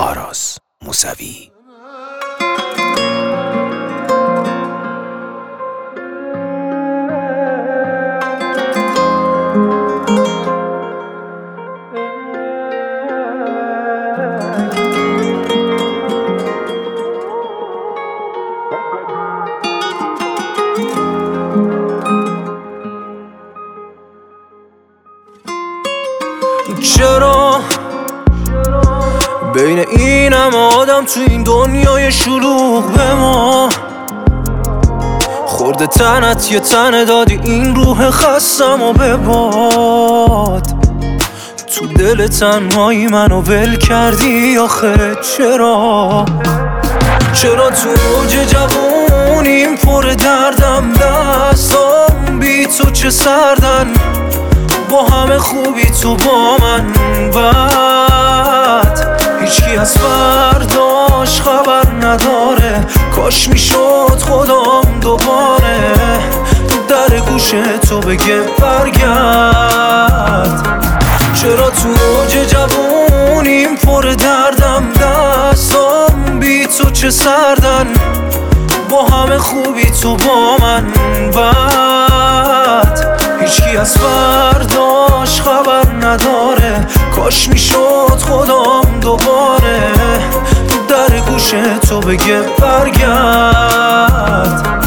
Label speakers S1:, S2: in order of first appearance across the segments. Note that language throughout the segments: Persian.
S1: آراز موسوی.
S2: چرا بین این همه آدم تو این دنیای شلوغ به ما خورده تنت یه تنه دادی این روح خستم و بباد تو دل تنهایی منو ول کردی آخه چرا تو اوج جوونیم پر دردم دستام بی تو چه سردن با همه خوبی تو با من بد هیچکی از فرداش خبر نداره کاش میشد خودم دوباره در گوش تو بگه برگرد چرا تو اوج جوونیم پر دردم دستام بی تو چه سردن با همه خوبی تو با من بد هیچکی از فرداش خبر نداره کاش میشد خودم دوباره در گوش تو بگه برگرد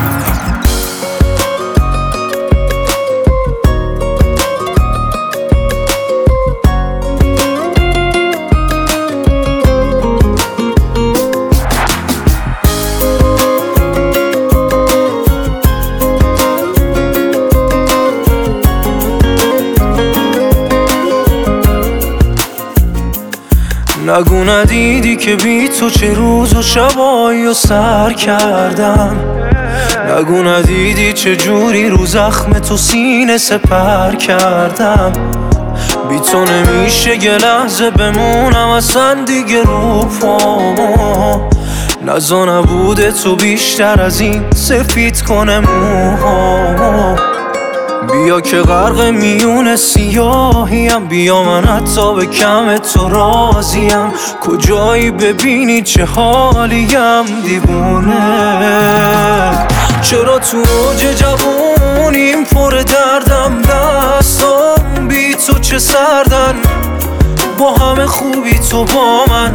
S2: نگو ندیدی که بی تو چه روز و شبایی و سر کردم نگو ندیدی چه جوری رو زخم تو سینه سپر کردم بی تو نمیشه یه لحظه بمونم اصلا دیگه رو پامو نزا نبوده تو بیشتر از این سفید کنه موهامو بیا که غرق میون سیاهیم بیا من حتی به کم تو راضیم کجایی ببینی چه حالیم دیوونه چرا تو اوج جوونیم پر دردم دستام بی تو چه سردن با همه خوبی تو با من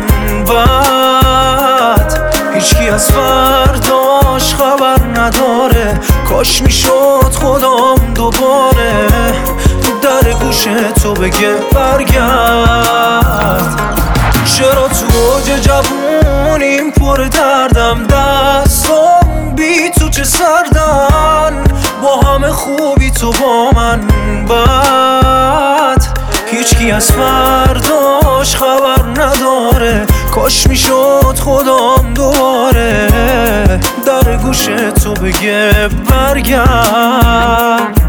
S2: بد هیچکی از فرداش خبر نداره کاش میشد خودم دوباره در گوش تو بگه برگرد چرا تو اوج جوونیم پر دردم دستام بی تو چه سردن با همه خوبی تو با من بد هیچکی از فرداش خبر نداره کاش میشد خودم دوباره در گوش تو بگه برگرد